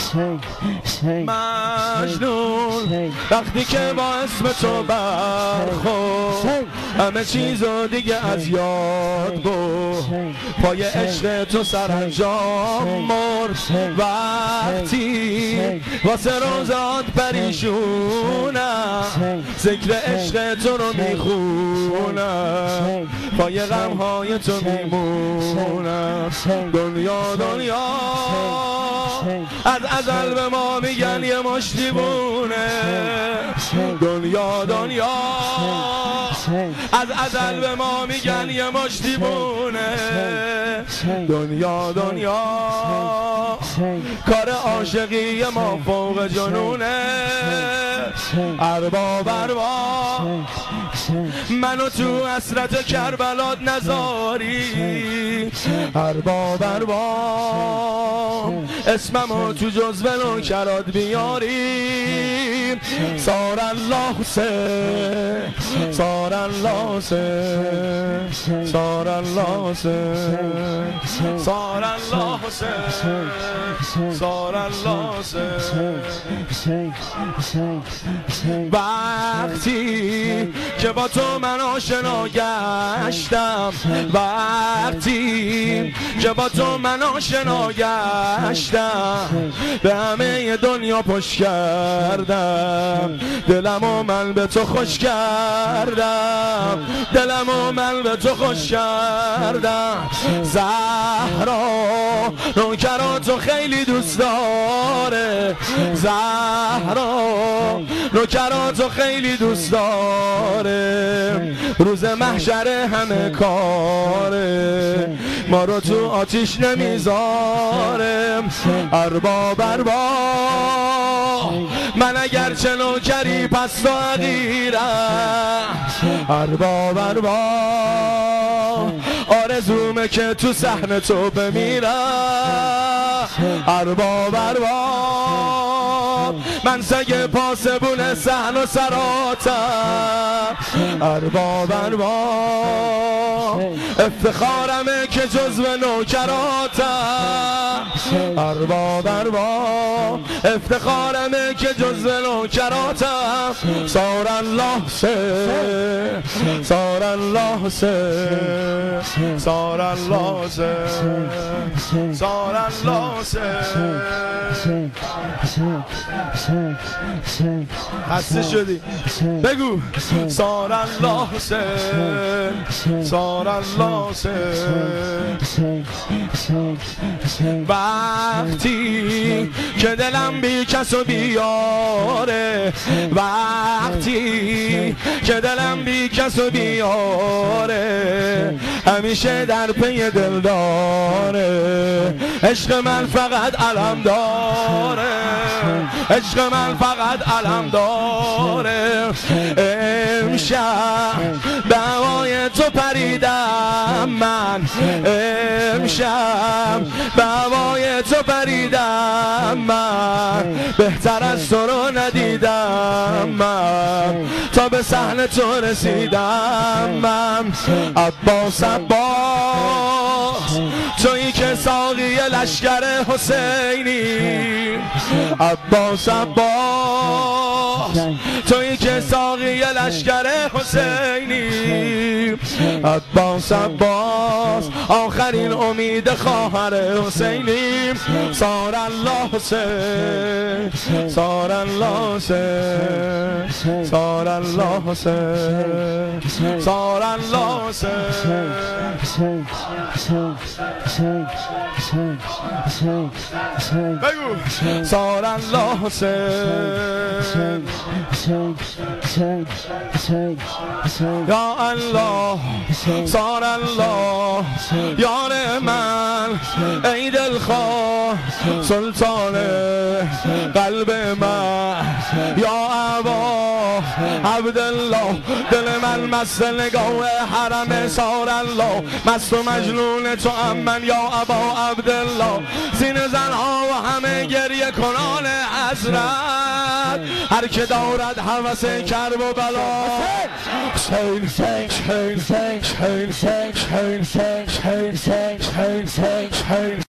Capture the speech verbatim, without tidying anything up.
مجنون وقتی که با اسم تو برخورد همه چیزو دیگه از یاد برد پای عشق تو سرانجام مرد وقتی واسه روزات پریشونم ذکر عشق تو رو میخونم پای غمهای تو میمونم دنیا دنیا از ازل به ما میگن یه مشت دیوونه دنیا دنیا از ازل به ما میگن یه مشت دیوونه دنیا دنیا کار عاشقی ما فوق جنونه ارباب ارباب منو تو حسرت کربلات نذاری ارباب ارباب اسممو تو جزو نوکرات بیاری سار الله حسین سار الله حسین سار الله حسین سار الله حسین سار الله حسین وقتی که با تو من آشنا گشتم وقتی که با تو من آشنا گشتم به همه دنیا پشت کردم دلمو من به تو خوش کردم دلمو من به تو خوش کردم زهرا نوکراتو خیلی دوست داره زهرا نوکراتو خیلی دوست داره روز محشر همه کاره ما رو تو آتیش نمیذاره ارباب ارباب من اگر چه نوکری پس تو حقیرم ارباب ارباب آرزومه که تو صحن تو بمیرم ارباب ارباب من سگ پاسبون صحن و سراتم ارباب ارباب افتخارمه که جزو نوکراتم ارباب ارباب افتخارمه که جزو نوکراتم سار الله حسین سار الله حسین سار الله حسین سار الله حسین خسته شدی بگو سار الله حسین سار الله حسین وقتی که دلم بی کس و بیاره وقتی که دلم بی کس و بیاره همیشه در پی دل داره عشق من فقط علم داره عشق من فقط علم داره امشب به هوای تو پریدم من امشب به هوای تو پریدم من بهتر از تو رو ندیدم من تا به صحن تو رسیدم من عباس عباس تویی که ساقی لشکر حسینی عباس عباس تویی که ساقی لشکر حسینی عباس عباس آخرین امید خواهر حسینی سار الله حسین سار الله حسین سار الله حسین سار الله حسین بگو سار الله حسین یا الله سار الله یار من ای دلخواه سلطان قلب من یا ابا عبدالله دل من مست نگاه حرم سار الله مست و مجنون تو ام من یا ابا عبدالله سینه زنها و همه گریه کنان حضرت هر که دارد هوس کرب و بلا حسین حسین حسین حسین حسین حسین حسین حسین